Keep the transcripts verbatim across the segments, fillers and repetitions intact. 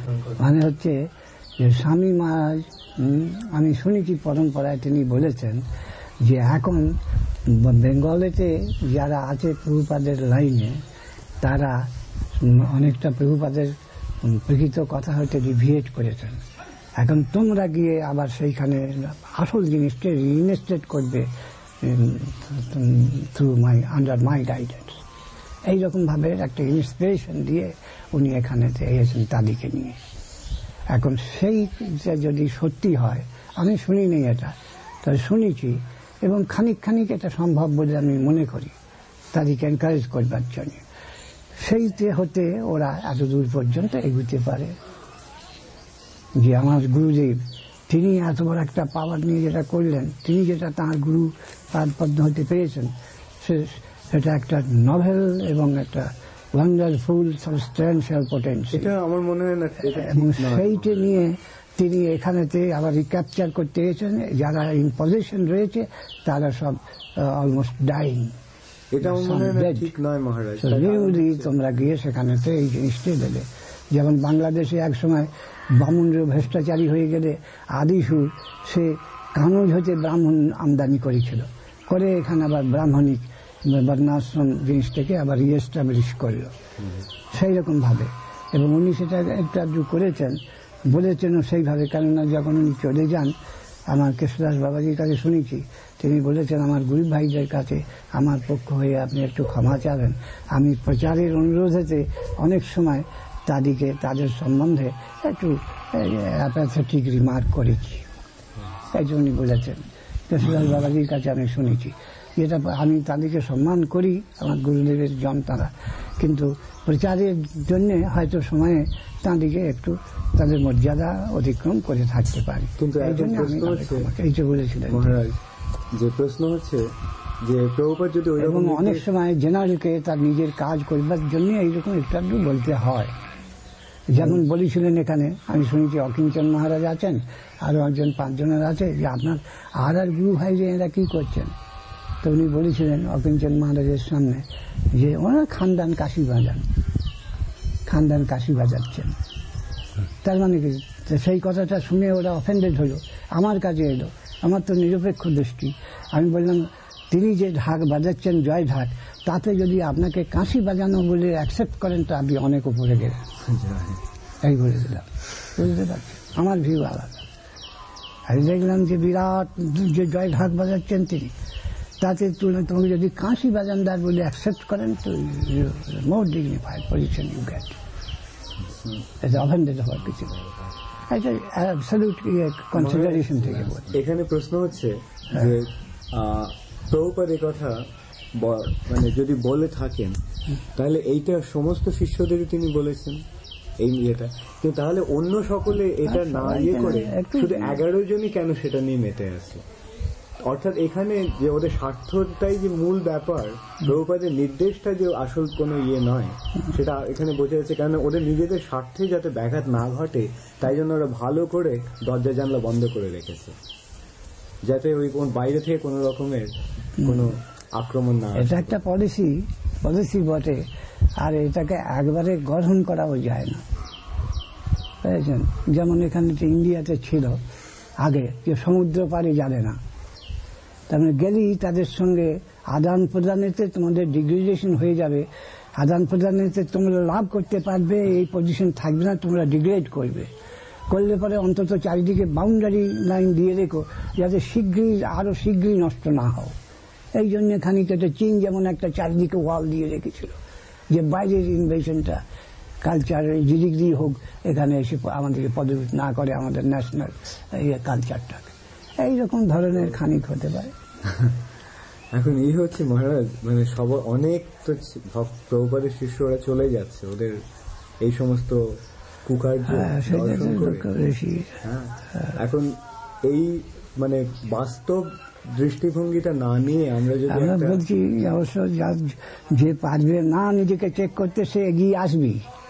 মানে হচ্ছে যে স্বামী মহারাজ, আমি শুনেছি পরম্পরায় তিনি বলেছেন যে এখন বেঙ্গলেতে যারা আছে প্রভুপাদের লাইনে, তারা অনেকটা প্রভুপাদের প্রকৃত কথা হয়তো রিভিয়েট করেছেন। এখন তোমরা গিয়ে আবার সেইখানে আসল জিনিসকে রিইনস্টেট করবে through my under my guidance. এইরকম ভাবে একটা ইন্সপিরেশন দিয়ে উনি এখানে এসেছেন তাদেরকে নিয়ে। এখন সেইটা যদি সত্যি হয়, আমি শুনিনি এটা, তবে শুনেছি এবং খানিক খানিক এটা সম্ভব বলে আমি মনে করি তাদেরকে এনকারেজ করবার জন্য। সেইতে হতে ওরা এত দূর পর্যন্ত এগুতে পারে যে আমার গুরুদেব তিনি এত বড় একটা পাওয়ার নিয়ে যেটা করলেন, তিনি যেটা তাঁর গুরু পাদপদ্ম হতে পেরেছেন, সেটা একটা নভেল এবং একটা ওয়ান্ডারফুল সাবস্ট্যান্সিয়াল পোটেনশিয়াল। এটা আমার মনে হয় না, এবং সেইটা নিয়ে তিনি এখানেতে আবার রিক্যাপচার করতে এসেছেন। যারা ইন পজিশন রয়েছে তারা সব অলমোস্ট ডাইং। এটা আমার মনে হয় না ঠিক নয় মহারাজ। তোমরা গিয়ে সেখানেতে এই জিনিসটাই দেবে। যেমন বাংলাদেশে এক সময় বামুনরা ভ্রষ্টাচারী হয়ে গেলে আদিসুর সে কানুজ হতে ব্রাহ্মণ আমদানি করেছিল, করে এখানে আবার ব্রাহ্মণিক বর্ণাশ্রম জিনিসটাকে আবার রিএস্টাবলিশ করল সেই রকম ভাবে। এবং উনি সেটা একটা করেছেন, বলেছেনও সেইভাবে। কেননা যখন উনি চলে যান, আমার কৃষ্ণদাস বাবাজির কাছে শুনেছি, তিনি বলেছেন আমার গুরু ভাইদের কাছে আমার পক্ষ হয়ে আপনি একটু ক্ষমা চাবেন। আমি প্রচারের অনুরোধেতে অনেক সময় তাদেরকে তাদের সম্বন্ধে একটু অ্যাপাথেটিক রিমার্ক করেছি, এই জন্য বলেছেন। কৃষ্ণদাস বাবাজির কাছে আমি শুনেছি যেটা আমি তাদেরকে সম্মান করি, আমার গুরুদেবের জন তারা, কিন্তু প্রচারের জন্য হয়তো সময়ে তাদেরকে একটু তাদের মর্যাদা অতিক্রম করে থাকতে পারি। কিন্তু এই জন্য আমি এইটা বলেছিলেন। মহারাজ, যে প্রশ্ন হচ্ছে যে প্রভুপাদ যদি এবং অনেক সময় জেনারেলকে তার নিজের কাজ করবার জন্য এইরকম একটু একটু বলতে হয়। যেমন বলেছিলেন এখানে, আমি শুনেছি অকিঞ্চন মহারাজ আছেন, আরো একজন পাঁচজনের আছে, যে আপনার আর আর গুরু ভাই যে এরা কি করছেন। তো উনি বলেছিলেন অকিঞ্চন মহারাজের সামনে যে ওনারা খানদান কাশি বাজান, খানদান কাশি বাজাচ্ছেন। তার মানে কি, সেই কথাটা শুনে ওরা অফেন্ডেড হলো, আমার কাছে এলো। আমার তো নিরপেক্ষ দৃষ্টি। আমি বললাম তিনি যে ঢাক বাজাচ্ছেন জয় ঢাক, তাতে যদি আপনাকে কাশি বাজানো বলে অ্যাকসেপ্ট করেন তো আপনি অনেক উপরে গেলেন। এই বলে দিলাম, বুঝতে পারছি আমার ভিউ আলাদা। আমি দেখলাম যে বিরাট যে জয় ঢাক বাজাচ্ছেন তিনি, তাতে তোমাকে যদি কাশি বাজানদার বলে অ্যাকসেপ্ট করেন তো more dignified position you get. এটা অফেন্ডেড হওয়ার কিছু নেই, এটা অ্যাবসলিউট কনসিডারেশন থেকে বলি। এখানে প্রশ্ন হচ্ছে যে প্রভুপাদ এই কথা মানে যদি বলে থাকেন, তাহলে এইটা সমস্ত শিষ্যদেরই তিনি বলেছেন এই ইয়েটা, কিন্তু তাহলে অন্য সকলে এটা না ইয়ে করে শুধু এগারো জনই কেন সেটা নিয়ে মেতে আসে? অর্থাৎ এখানে যে ওদের স্বার্থটাই যে মূল ব্যাপার, প্রভুপাদের নির্দেশটা যে আসল কোনো ইয়ে নয়, সেটা এখানে বোঝা যাচ্ছে। কারণ ওদের নিজেদের স্বার্থে যাতে ব্যাঘাত না ঘটে, তাই জন্য ওরা ভালো করে দরজা জানলা বন্ধ করে রেখেছে, যাতে ওই কোন বাইরে থেকে কোনো রকমের কোনো আক্রমণ না। এটা একটা পলিসি পলিসি বটে, আর এটাকে একবারে গ্রহণ করাও যায় না, বুঝেছেন। যেমন এখানে ইন্ডিয়াতে ছিল আগে যে সমুদ্র পাড়ে যাবে না, তার মানে গেলেই তাদের সঙ্গে আদান প্রদানেতে তোমাদের ডিগ্রেডেশন হয়ে যাবে, আদান প্রদানেতে তোমরা লাভ করতে পারবে, এই পজিশন থাকবে না, তোমরা ডিগ্রেড করবে। করলে পরে অন্তত চারিদিকে বাউন্ডারি লাইন দিয়ে রেখো, যাতে শীঘ্রই আরো শীঘ্রই নষ্ট না হও। এই জন্য খানিকটা চীন যেমন একটা চারিদিকে ওয়াল দিয়ে রেখেছিল, যে বাইরের ইনভেশনটা কালচারের জিডিগ্রি হোক এখানে এসে আমাদেরকে প্রদূষিত না করে আমাদের ন্যাশনাল কালচারটাকে। এইরকম ধরনের খানিক হতে পারে। এখন এই হচ্ছে মহারাজ, মানে সব অনেক তো প্রভুপাদের শিষ্যরা চলে যাচ্ছে, ওদের এই সমস্ত কুকার্য দর্শন করে। হ্যাঁ, এখন এই মানে বাস্তব দৃষ্টিভঙ্গিটা না নিয়ে আমরা যদি আমরা বলছি অবশ্য যে পারবে না নিজেকে চেক করতে সে এগিয়ে আসবি,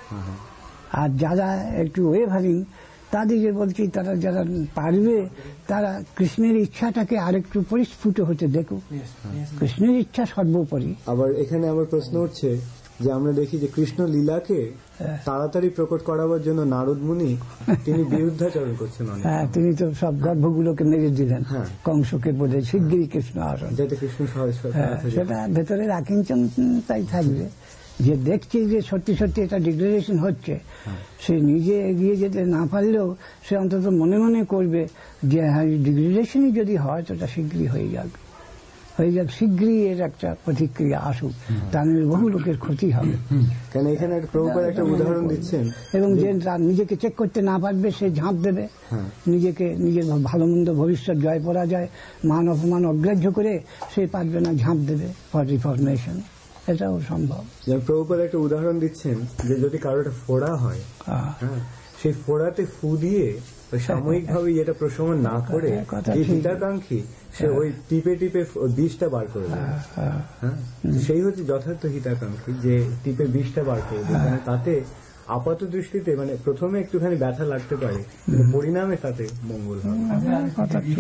আর যারা একটু ওয়েভারিং তাদেরকে বলছি তারা যারা পারবে তারা কৃষ্ণের ইচ্ছাটাকে আরেকটু পরিস্ফুট হতে দেখো, কৃষ্ণের ইচ্ছা সর্বোপরি। আবার এখানে আবার প্রশ্ন হচ্ছে যে আমরা দেখি যে কৃষ্ণ লীলাকে তাড়াতাড়ি প্রকট করাবার জন্য নারদ মুনি তিনি বিরুদ্ধাচরণ করছেন অনেক। হ্যাঁ, তিনি তো সব গর্ভগুলোকে মেরে দিলেন হ্যাঁ। কংসকে বলে শিগগিরই কৃষ্ণ আসন, যাতে কৃষ্ণ সহজ- হ্যাঁ, সেটা ভেতরের আকিঞ্চনতাই থাকবে। যে দেখছে যে সত্যি সত্যি এটা ডিগ্রেডেশন হচ্ছে, সে নিজে এগিয়ে যেতে না পারলেও সে অন্তত মনে মনে করবে যে হ্যাঁ, ডিগ্রেডেশনই যদি হয় তো এটা শীঘ্রই হয়ে যাবে, হয়ে যাক, শীঘ্রই এর একটা প্রতিক্রিয়া আসুক, তার বহু লোকের ক্ষতি হবে। কেন এখানে একটা প্রভুপাদ একটা উদাহরণ দিচ্ছেন, এবং যে তার নিজেকে চেক করতে না পারবে সে ঝাঁপ দেবে, নিজেকে নিজের ভালো মন্দ ভবিষ্যৎ জয় পরাজয় মান অপমান অগ্রাহ্য করে সে পারবে না, ঝাঁপ দেবে ফর রিফরমেশন, এটাও সম্ভব। যেমন প্রভুপাদ একটা উদাহরণ দিচ্ছেন যে যদি কারো একটা ফোড়া হয়, আহ, হ্যাঁ, সেই ফোড়াতে ফু দিয়ে সাময়িক ভাবে এটা প্রশমন না করে কথা যে ঠিক। হিতাকাঙ্ক্ষী সে ওই টিপে টিপে বিষটা বার করে দেবে। হ্যাঁ, সেই হচ্ছে যথার্থ হিতাকাঙ্ক্ষী, যে টিপে বিষটা বার করে দেবে। মানে তাতে আপাত দৃষ্টিতে মানে প্রথমে একটুখানি ব্যথা লাগতে পারে, কিন্তু পরিণামে তাতে মঙ্গল হবে। কথা ঠিক।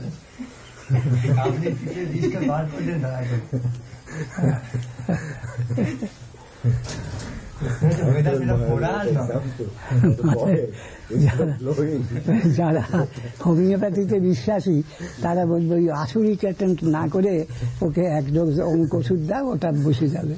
যারা হোমিওপ্যাথিতে বিশ্বাসী তারা বলবে ওই আসুরিক অ্যাটেম্প না করে ওকে এক ডোজ অঙ্ক ওষুধ দাও, ওটা বসে যাবে।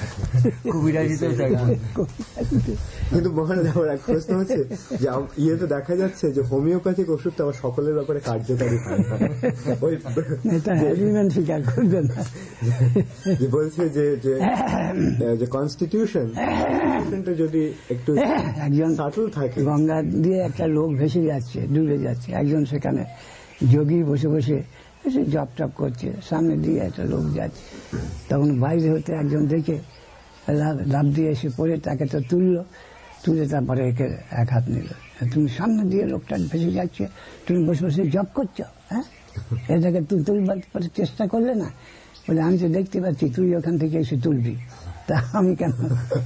কিন্তু মহারাজ আমার এক প্রশ্ন হচ্ছে যে আম- ইয়েতে দেখা যাচ্ছে যে হোমিওপ্যাথিক ওষুধটা আবার সকলের ব্যাপারে কার্যকারী হয় না। ওই এটা অ্যাগ্রিমেন্ট স্বীকার করবে না। যে বলছে যে যে যে কনস্টিটিউশন যদি একটু একজন সাটল থাকে, গঙ্গা দিয়ে একটা লোক ভেসে যাচ্ছে, ডুবে যাচ্ছে, একজন সেখানে যোগী বসে বসে এসে জপ টপ করছে, সামনে দিয়ে একটা লোক যাচ্ছে, তখন বাইরে হতে একজন দেখে লাভ- লাফ দিয়ে এসে পড়ে তাকে তো তুললো, তুলে তারপরে একে এক হাত নিল। তুমি সামনে দিয়ে লোকটা ভেসে যাচ্ছে, তুমি বসে বসে জপ করছো, হ্যাঁ, এটাকে তুই তুলবার পরে চেষ্টা করলে না? বলে আমি তো দেখতে পাচ্ছি তুই ওখান থেকে এসে তুলবি, তা আমি কেন?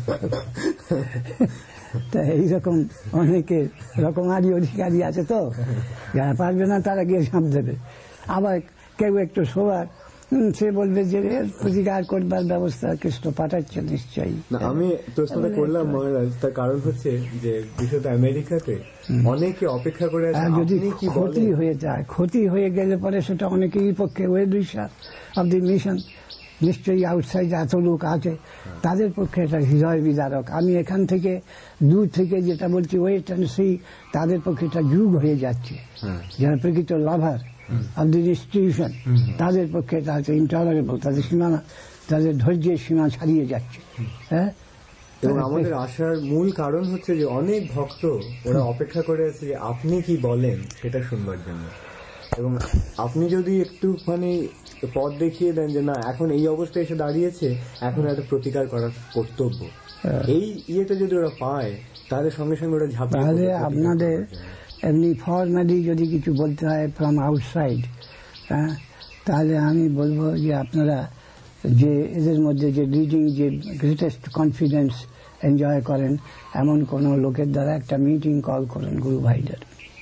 তা এইরকম অনেকে রকমারি অধিকারী আছে, তো যারা পারবে না তারা গিয়ে ঝাঁপ দেবে। আবার কেউ একটু শোয়ার, হুম, সে বলবে যে এর প্রতিকার করবার ব্যবস্থা কৃষ্ণ পাঠাচ্ছে নিশ্চয়ই। না, আমি প্রশ্নটা করলাম মহারাজ, তার কারণ হচ্ছে যে বিশেষত আমেরিকাতে অনেকে অপেক্ষা করে আছে আর যদি আপনি কি ক্ষতি বলেন। হয়ে যায়, ক্ষতি হয়ে গেলে পরে সেটা অনেকেরই পক্ষে well wisher of the mission নিশ্চয়ই আউটসাইড এত লোক আছে, তাদের পক্ষে এটা হৃদয় বিদারক। আমি এখান থেকে দূর থেকে যেটা বলছি ওয়েট অ্যান্ড সি, তাদের পক্ষে এটা যুগ হয়ে যাচ্ছে। যারা প্রকৃত লাভার অব দি ইনস্টিটিউশন তাদের পক্ষে এটা হচ্ছে ইনটলারেবল, তাদের সীমানা, তাদের ধৈর্যের সীমা ছাড়িয়ে যাচ্ছে। হ্যাঁ, এবং আমাদের আসার মূল কারণ হচ্ছে যে অনেক ভক্ত ওরা অপেক্ষা করে আছে যে আপনি কি বলেন সেটা শুনবার জন্য। এবং আপনি যদি একটু মানে পথ দেখিয়ে দেন যে না এখন এই অবস্থায় এসে দাঁড়িয়েছে, এখন একটা প্রতিকার করার কর্তব্য, এই ইয়েটা যদি ওরা পায় তাহলে সঙ্গে সঙ্গে ওরা ঝাঁপিয়ে তাহলে পড়বে প্রতিকার আপনাদের করার জন্য। এমনি ফর্মালি যদি কিছু বলতে হয় ফ্রম আউটসাইড, হ্যাঁ, তাহলে আমি বলবো যে আপনারা যে এদের মধ্যে যে লিডিং যে গ্রেটেস্ট কনফিডেন্স এনজয় করেন এমন কোন লোকের দ্বারা একটা মিটিং কল করেন গুরু ভাইদের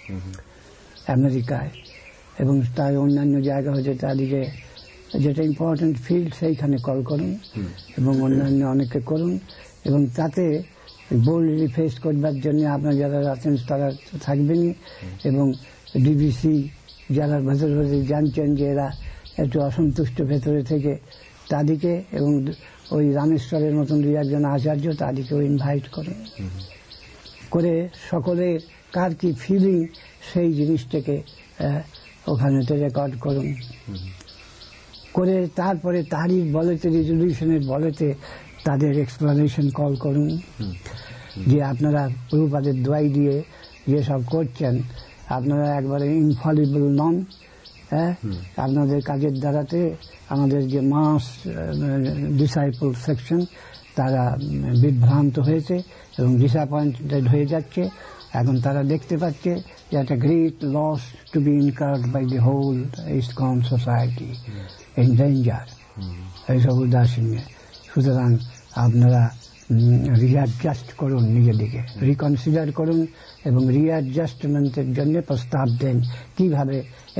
আমেরিকায়, এবং তার অন্যান্য জায়গা হচ্ছে তাদেরকে যেটা ইম্পর্টেন্ট ফিল্ড সেইখানে কল করুন, এবং অন্যান্য অনেকে করুন, এবং তাতে বোল্ডলি ফেস করবার জন্য আপনার যারা আছেন তারা থাকবেনই, এবং ডিবিসি যারা ভেতরে ভেতরে জানছেন যে এরা একটু অসন্তুষ্ট ভেতরে থেকে তাদেরকে, এবং ওই রামেশ্বরের মতন দুই একজন আচার্য তাদেরকেও ইনভাইট করেন, করে সকলে কার কি ফিলিং সেই জিনিসটাকে ওখানেতে রেকর্ড করুন, করে তারপরে তারই বলেতে রেজলিউশনের বলেতে তাদের এক্সপ্লানেশন কল করুন যে আপনারা প্রভুপাদের দোয়াই দিয়ে যেসব করছেন আপনারা একবারে ইনফলিবল নন। হ্যাঁ, আপনাদের কাজের দ্বারাতে আমাদের যে মাস ডিসাইপল সেকশন তারা বিভ্রান্ত হয়েছে এবং ডিসঅ্যাপয়েন্টেড হয়ে যাচ্ছে। এখন তারা দেখতে পাচ্ছে যে একটা great loss to be incurred by the whole ISKCON society in danger, এইসব উদাসীনে। সুতরাং আপনারা রিঅ্যাডজাস্ট করুন, নিজেদিকে রিকনসিডার করুন এবং রিঅ্যাডজাস্টমেন্টের জন্য প্রস্তাব দেন কিভাবে এই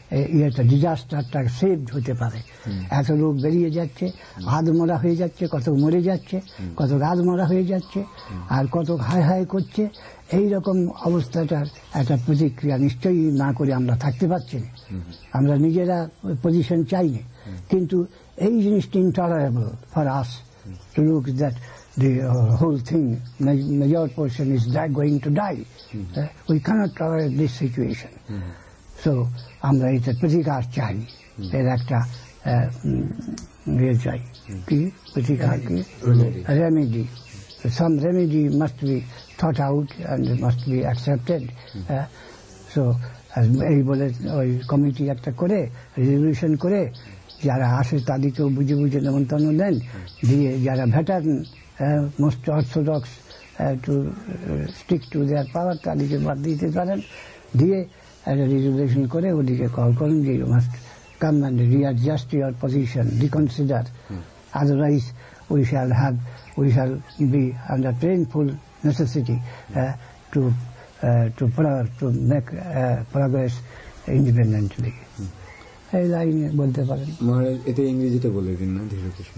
ইয়েটা ডিজাস্টারটা সেভড হতে পারে। এত লোক বেরিয়ে যাচ্ছে, আধমরা হয়ে যাচ্ছে, কত মরে যাচ্ছে, কত রাজমরা হয়ে যাচ্ছে, আর কত হাই হাই করছে। এই রকম অবস্থাটার একটা প্রতিক্রিয়া নিশ্চয়ই না করে আমরা থাকতে পারছি না। আমরা নিজেরা পজিশন চাই না, কিন্তু এই জিনিসটা intolerable for us to look that the uh, whole thing, major portion is die, going to die. Mm-hmm. Uh, we cannot tolerate this situation. Mm-hmm. So, আমরা এটা প্রতিকার চাই, এর একটা ইয়ে চাই, কি প্রতিকার কি remedy, some remedy must be thought out and must be accepted. So, এই বলে ওই কমিটি একটা করে রেজলিউশন করে যারা আসে তাদেরকেও বুঝে বুঝে নেমন্তন্ন দেন, দিয়ে যারা veteran most orthodox to stick to their power তাদেরকে বাদ দিতে পারেন, দিয়ে একটা রেজলিউশন করে ওদিকে কল করেন যে you must come and readjust your position, reconsider, otherwise we shall have we shall be under painful necessity to to to make progress independently. এই লাইনে বলতে পারেন। মহারাজ এতে ইংরেজিতে বলে দিন না ধীরে Krishna.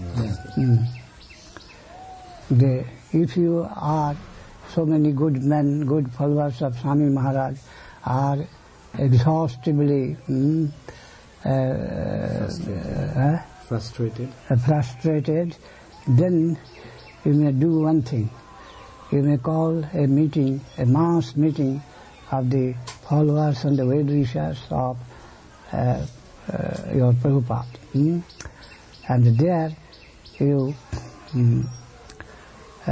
The, if you are so many good men, good followers of Swami Maharaj are exhaustively mm, uh, uh, frustrated. Uh, frustrated, then you may do one thing. You may call a meeting, a mass meeting of the followers and the well-wishers of uh, uh, your Prabhupada. Mm? And there you mm, Uh,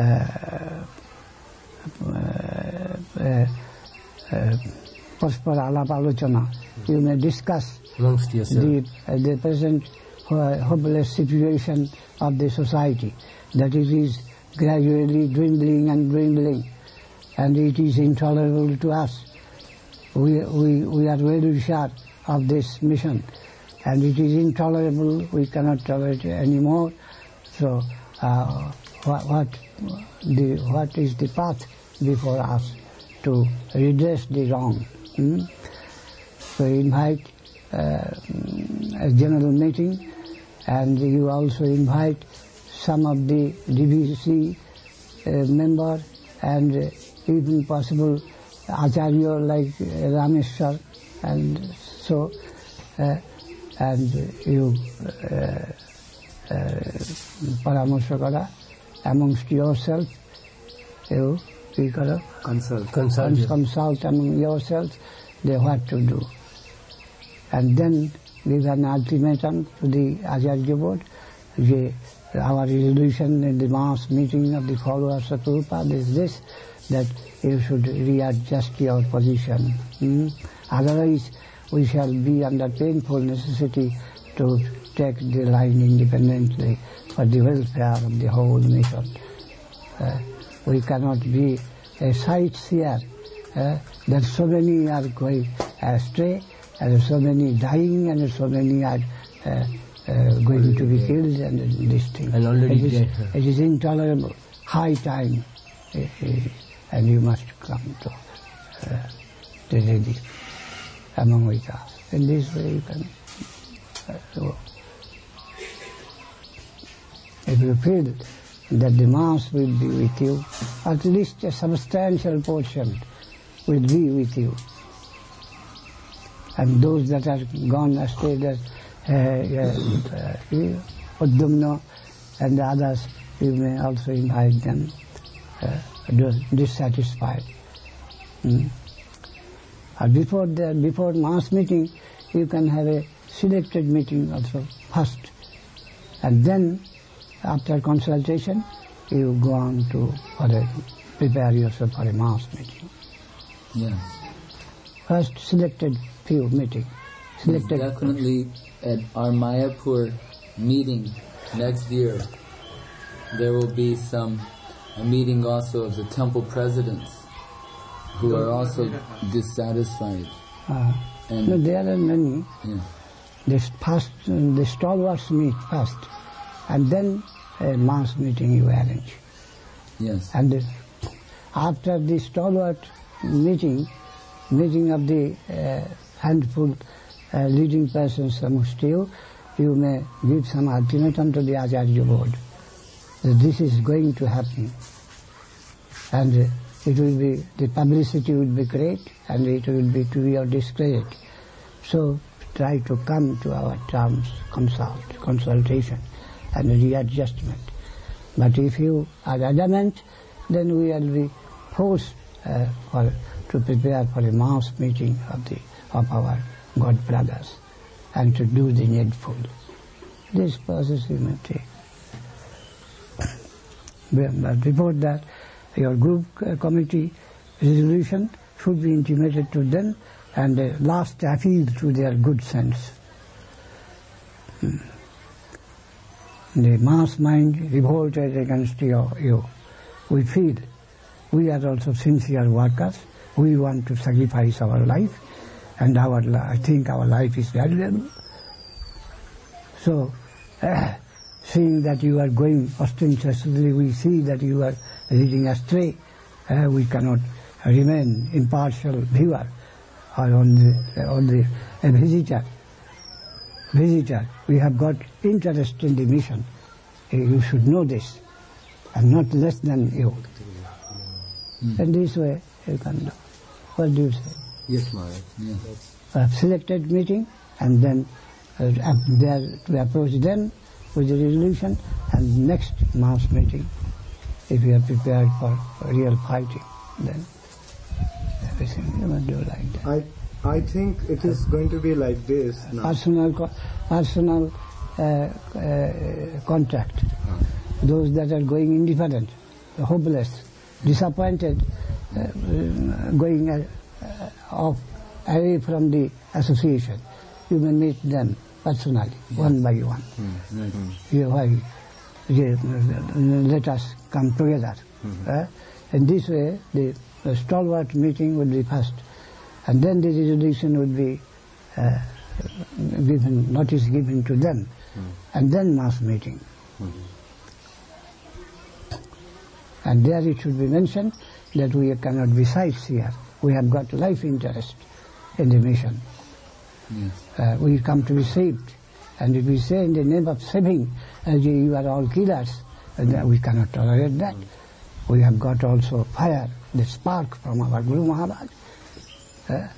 uh, uh, Paspara alap alochana. You may discuss the, uh, the present uh, hopeless situation of the society, that it is gradually dwindling and dwindling, and it is intolerable to us. We, we, we are very sure of this mission, and it is intolerable. We cannot tolerate it anymore. So, uh, what, what The, what is the path before us to redress the wrong? Hmm? So invite uh, a general meeting, and you also invite some of the D V C uh, member and uh, even possible Acharya like uh, Rameshwar, and so uh, and you uh, uh, Paramorsha kara amongst yourself, you, you gotta consult. Consult, consult among yourselves, they what to do. And then give an ultimatum to the Acharya board, our resolution in the mass meeting of the followers of Prabhupada is this, that you should readjust your position. Hmm? Otherwise, we shall be under painful necessity to take the line independently for the welfare of the whole nation. Uh, we cannot be a sightseer uh, that so many are going astray, and so many dying, and so many are uh, uh, going to be killed, and this thing. And already it is, dead. It is intolerable. High time, uh, uh, and you must come to uh, the lady among with us. In this way you can uh, go. If you feel that the mass will be with you, at least a substantial portion will be with you. And those that are gone astray, that Uddamna uh, uh, and the others, you may also invite them uh, dissatisfied. Mm. And before the before mass meeting, you can have a selected meeting also first, and then after consultation, you go on to for a, prepare yourself for a mass meeting. Yes. First selected few meeting. Selected. Definitely at our Mayapur meeting next year, there will be some a meeting also of the temple presidents who are also dissatisfied. Uh, and no, there are many. Yeah. The first, the stalwarts meet first, and then a mass meeting you arrange. Yes. And uh, after the stalwart meeting, meeting of the uh, handful uh, leading persons amongst you, you may give some ultimatum to the Acharya board that this is going to happen, and uh, it will be, the publicity will be great, and it will be to your discredit. So try to come to our terms, consult, consultation, and readjustment. But if you are adamant, then we will be forced uh, for, to prepare for a mass meeting of the of our God brothers, and to do the needful. This process we may take. But before that, your group uh, committee resolution should be intimated to them, and a last appeal to their good sense. Hmm. The mass mind revolted against you, you. We feel we are also sincere workers. We want to sacrifice our life, and our I think our life is valuable. So, uh, seeing that you are going ostentatiously, we see that you are leading astray. Uh, we cannot remain impartial viewer or on the, on the a visitor. Visitor, we have got interest in the mission. Uh, you should know this, and not less than you. Mm. And this way you can do. What do you say? Yes, Maharaj. Yeah. A selected meeting, and then uh, there to approach them with the resolution, and next mass meeting, if you are prepared for real fighting, then everything you must do like that. I I think it is going to be like this now. Personal, co- personal uh, uh, contact. Ah. Those that are going indifferent, hopeless, disappointed, uh, going uh, off away from the association, you may meet them personally, yes. one by one. Mm-hmm. You, why, you, let us come together. Mm-hmm. Uh, in this way, the, the stalwart meeting would be first, and then the resolution would be uh, given, notice given to them, mm-hmm. and then mass meeting. Mm-hmm. And there it should be mentioned that we cannot be sightseers. We have got life interest in the mission. Yes. Uh, we come to be saved. And if we say in the name of saving, uh, you are all killers, uh, we cannot tolerate that. Mm-hmm. We have got also fire, the spark from our Guru Maharaj. Uh,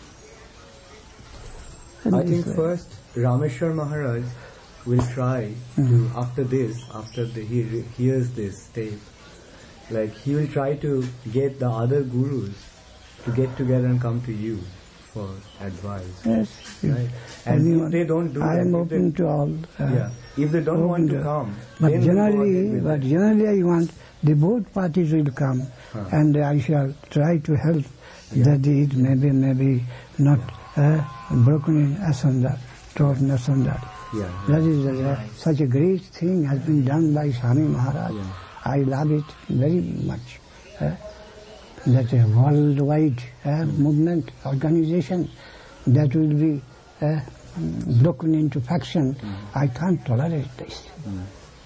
I think way. first Rameshwar Maharaj will try mm-hmm. to, after this, after the, he re- hears this tape, like he will try to get the other gurus to get together and come to you for advice. Yes. Right? And Anyone, if they don't do I that, am open they, to all. Uh, yeah. If they don't want to, to come, but then generally, we'll but generally I want the both parties will come, huh. and I shall try to help yeah. that it may be, maybe not uh, broken in asunder, torn asunder. Yeah. That is uh, such a great thing has been done by Swami Maharaj. Yeah. I love it very much. Uh, that a worldwide uh, mm. movement, organization that will be uh, broken into faction. Mm. I can't tolerate this. Mm.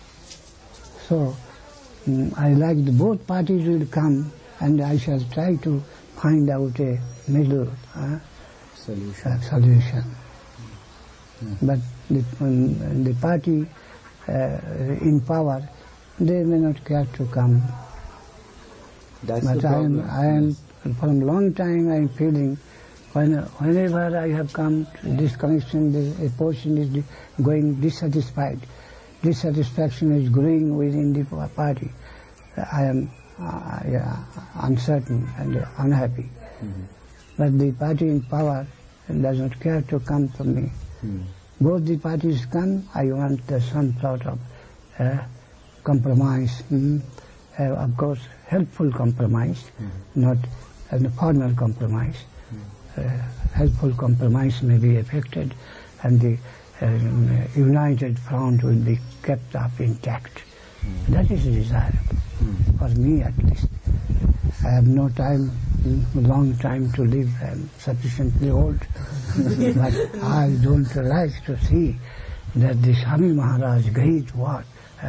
So um, I like the both parties will come, and I shall try to find out a middle uh, solution. Uh, solution. Mm. But the, um, the party uh, in power, they may not care to come. That's but the problem. I am, I am, from a long time I am feeling, when, whenever I have come to this connection, the, a portion is going dissatisfied. Dissatisfaction is growing within the party. I am uh, yeah, uncertain and uh, unhappy. Mm-hmm. But the party in power does not care to come to me. Mm. Both the parties come, I want uh, some sort of uh, compromise. Mm-hmm. Uh, of course, helpful compromise, mm-hmm. not a uh, formal compromise. Mm-hmm. Uh, helpful compromise may be effected, and the um, united front will be kept up intact. Mm-hmm. That is desirable, mm-hmm. for me at least. I have no time, long time to live. I am sufficiently old. But I don't like to see that the Swami Maharaj, great what, uh,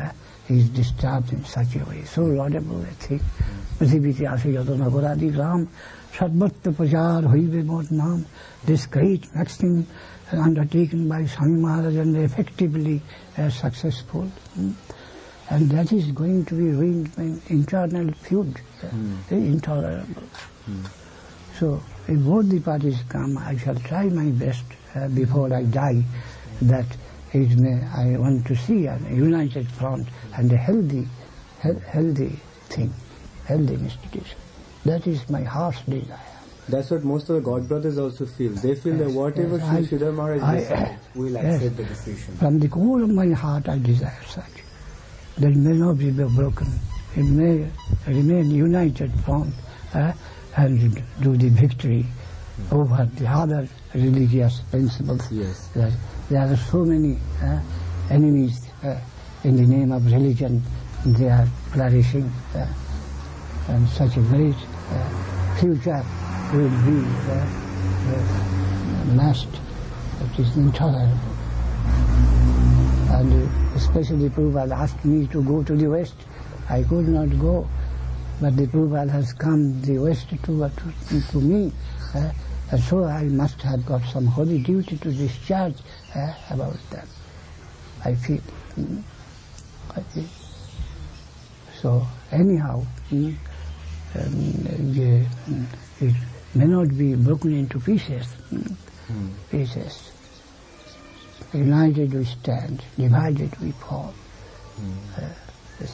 is discharged in such a way. So laudable a thing. পৃথিবীতে আসে যত নগরাদি গ্রাম সর্বত্র প্রচার হইবে মোর নাম. This great maxim undertaken by Swami Maharaj and effectively uh, successful. Mm. And that is going to be ruined by internal feud, uh, mm. intolerable. Mm. So if both the parties come, I shall try my best uh, before I die that it may, I want to see an united front and a healthy, he- healthy thing, healthy institution. That is my heart's desire. That's what most of the God brothers also feel. They feel Yes, that whatever yes, Sri I- Sridhar Maharaj I- decides, we'll yes. accept the decision. From the core of my heart I desire such. That may not be broken. It may remain united front uh, and do the victory over the other religious principles. Yes. That there are so many uh, enemies uh, in the name of religion. They are flourishing uh, and such a great uh, future will be uh, uh, massed. It is intolerable. And uh, especially Prabhupada asked me to go to the West. I could not go, but the Prabhupada has come the West to, uh, to, to me. Uh, and so I must have got some holy duty to discharge uh, about that. I feel. Mm, I feel. So anyhow, mm, um, the, mm, it may not be broken into pieces. Mm, Mm. pieces. United we stand, divided we fall. Mm. Uh, this.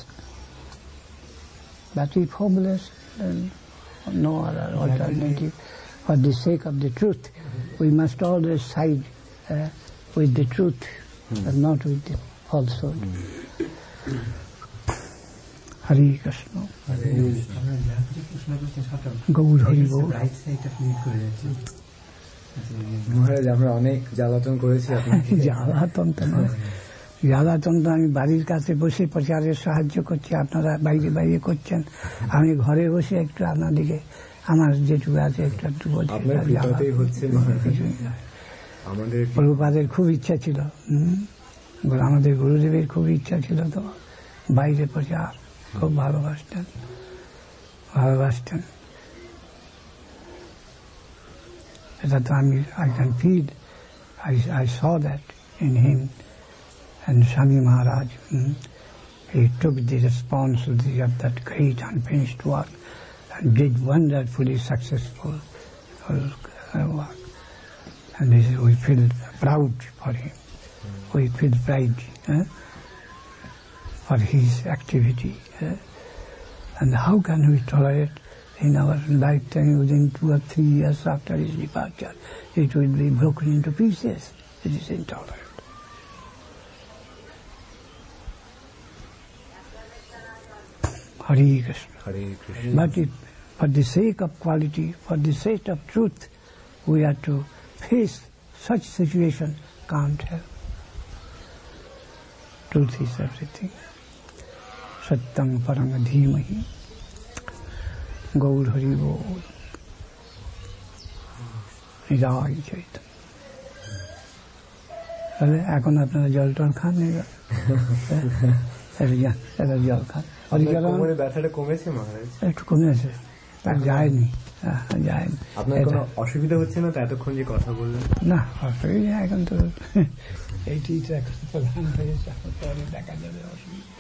But if hopeless, then no other alternative. For the sake of the truth, we must always side uh, with the truth Mm. and not with the falsehood. Hare Krishna. Gaur Hari Bol. মহারাজ আমরা অনেক জ্বালাতন করেছি আপনাকে। জ্বালাতন তো নয়, জ্বালাতন তো আমি বাড়ির কাছে বসে প্রচারের সাহায্য করছি, আপনারা বাইরে বাইরে করছেন, আমি ঘরে বসে একটু আপনাদিকে আমার যেটুকু আছে একটু একটু বলছি। আপনার কৃপাতেই হচ্ছে মহারাজ। আমাদের প্রভুপাদের খুব ইচ্ছা ছিল, হুম, আমাদের গুরুদেবের খুব ইচ্ছা ছিল তো বাইরে প্রচার, খুব ভালোবাসতেন ভালোবাসতেন এটা তো আমি I can feel, I, I saw that in him. And Swami Maharaj, mm, he took the responsibility of that great unfinished work and did wonderfully successful uh, work. And this is, we feel proud for him. We feel pride eh, for his activity. Eh. And how can we tolerate in our lifetime, within two or three years after his departure, it will be broken into pieces? It is intolerable. Hare Krishna. Hare Krishna. But if, for the sake of quality, for the sake of truth, we have to face such situation, can't help. Truth is everything. Satyam paranga dhimahi. Gaur Hari Bol. Jai Chaitanya. তাহলে এখন আপনারা জল টল খান, জল খান। কোমরে ব্যথাটা কমেছে মহারাজ? একটু কমেছে, তার যায়নি, যায়নি। আপনার কোনো অসুবিধা হচ্ছে না তো এতক্ষণ যে কথা বললেন? না, অসুবিধা এখন তো এইটি এখন প্রধান হয়েছে, পরে দেখা যাবে অসুবিধা।